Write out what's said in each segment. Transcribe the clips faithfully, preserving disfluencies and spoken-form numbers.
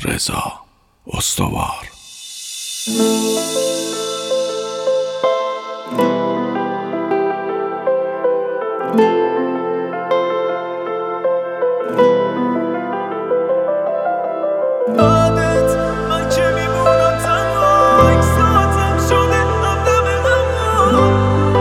رضا استوار. بعدت من که میمونم تنها، یک ساعتم شده همدم غمها.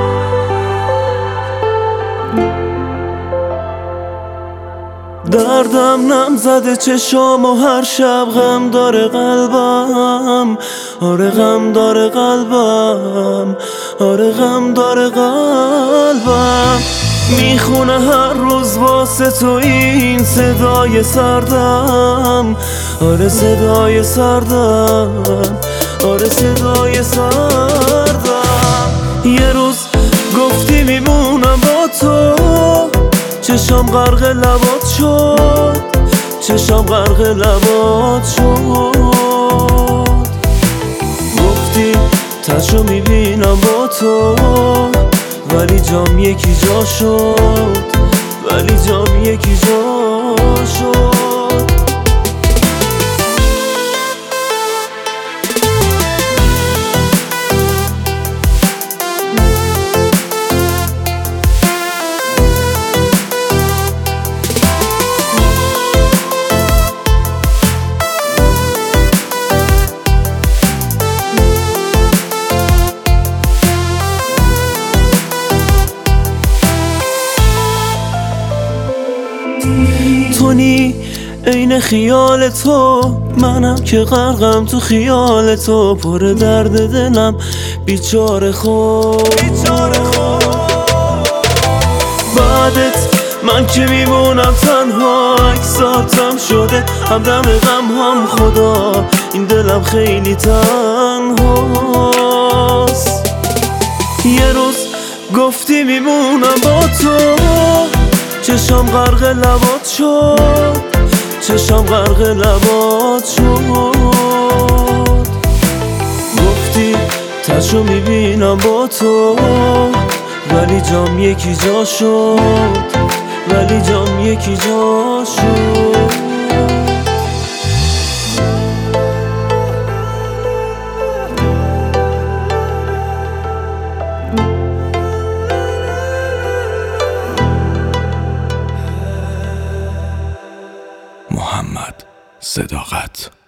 دردم نم زده چشام و هر شب غم داره قلبم. آره غم داره قلبم، آره غم داره قلبم. میخونه هر روز واسه تو این صدای سردم. آره صدای سردم، آره صدای سردم. یه روز گفتی میمونم با تو، چشام غرق لبات شد، چشام غرق لبات شد. گفتی تشو میبینم با تو، ولی جام یکی جا شد، ولی جام یکی جا شد. تونی عین خیال تو، منم که غرقم تو خیال تو. پر درد دلم بیچاره خود، بعدت من که میمونم تنها، اکساتم شده همدم غم هم. خدا این دلم خیلی تنهاست. یه روز گفتی میمونم با تو، چشام غرق لبات شد، چشام غرق لبات شد. گفتی تشو میبینم با تو، ولی جام یکی جا شد، ولی جام یکی جا شد. محمد صداقت.